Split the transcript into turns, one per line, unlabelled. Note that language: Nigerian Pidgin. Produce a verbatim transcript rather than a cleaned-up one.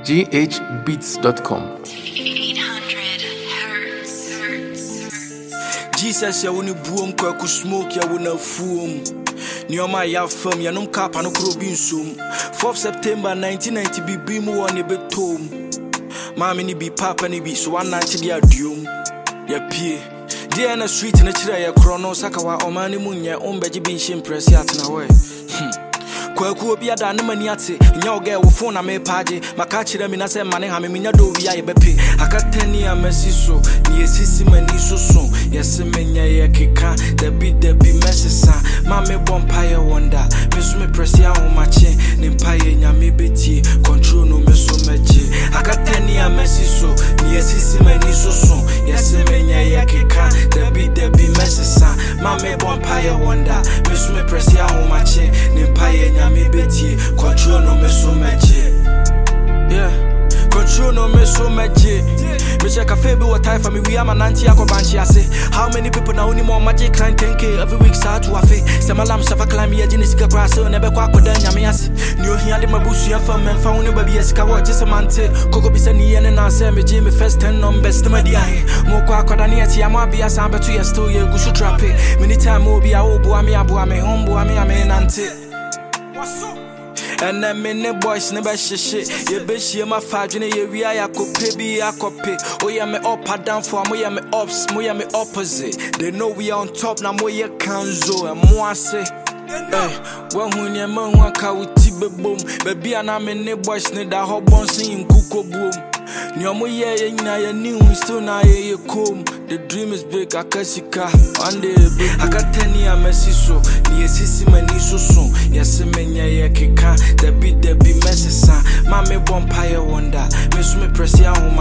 g h beats dot com.
eight hundred hertz. hertz.
Jesus, ya wuni buom kwa ku smoke ya wuna fuom. Nioma ya fam ya num kapa no kro bi nsum. fourth September nineteen ninety bi bi mu woni betom. Mama ni bi papa ni bi so one ninety bi aduom. Ya pie. Dia na street na kira ya krono saka wa omani munye ombeji bi nshim press ya tena we. Kwaku obi ada na mani ate nya oga wo phone na me page maka kire mi na se mane ha me nya do wi aye bepe akatani amesi so ni esisi mani so so yesi menya ye keka da bi da bi mesesa ma me bompaye wonder me so me press ya ho mache ni mpaye nya me beti control no me so meje akatani amesi so ni esisi mani so so yesi menya ye keka da bi da bi mesesa ma me bompaye wonder me so me press ya ho mache ni mpaye me beti control no me so much. Yeah, control no me so much. Me check a fair what time for me. We am an anti akobanchi. I say, how many people now only more magic client ten K every week start to a fe. Semalam safa climb ya jinisika grass so never kwa koda nyame ase. New here the mabusu ya fam men found no baby esika what just a mante. Koko bisa ni ene na say me me first ten numbers to me dia he. Mo kwa koda ni ati ama bia samba to ya still ye gusu trap. Many time mo bia obo ami abo ami hombo ami ami nante. And them in the boys never shit. You be she my fagin, you we are cope, be a copy. Oh, yeah, me up and down for me, me ups, me me opposite. They know we are on top, now more you can zo, and more say. Hey, when you man one car with Tibe boom, baby, and I'm in the boys need that hot bouncing in Kuko boom. Nyomo ye na ya new still na ye come. The dream is big akasika one day big akatani amesi so ni esisi mani so so yesi menya ye keka da bi da bi mesesa ma me bompaye wonder me so me press ya ho